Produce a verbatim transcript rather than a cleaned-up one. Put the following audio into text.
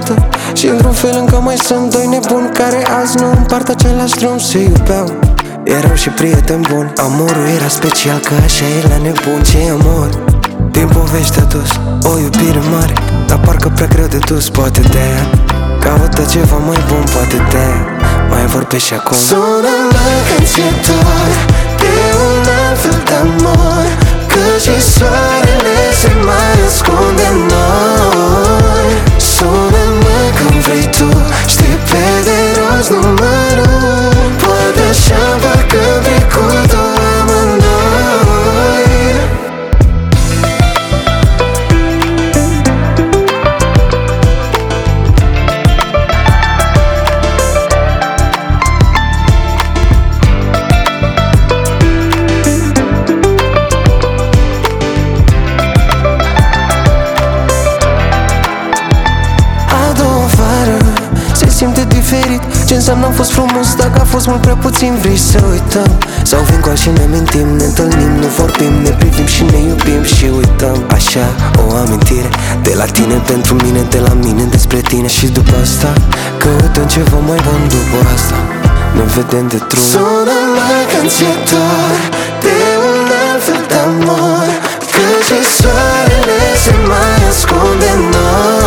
poartă și într-un fel încă mai sunt doi nebuni care azi nu împart același drum. Se iubeau, erau și prieteni buni. Amorul era special, că așa e la nebun. Ce amor din povești adus, o iubire mare, dar parcă prea greu de dus. Poate de-aia caută ceva mai bun, poate de-aia mai vorbești și acum. Sună-mă când ți-e dor de un alt fel de amor, că și soarele se mai ascunde în noi. Sună-mă când vrei tu, știi pe de rost numărul, poate așa parcă trecutul amândoi. Simte diferit, ce înseamnă am fost frumos dacă a fost mult prea puțin. Vrei să uităm sau vin cu și ne mintim, ne întâlnim, nu vorbim, ne privim și ne iubim și uităm. Așa o amintire de la tine pentru mine, de la mine despre tine. Și după asta căutăm ceva mai bun, după asta ne vedem de drum. Sună-mă când ți-e dor de un alt fel de amor, că și soarele se mai ascunde în noi.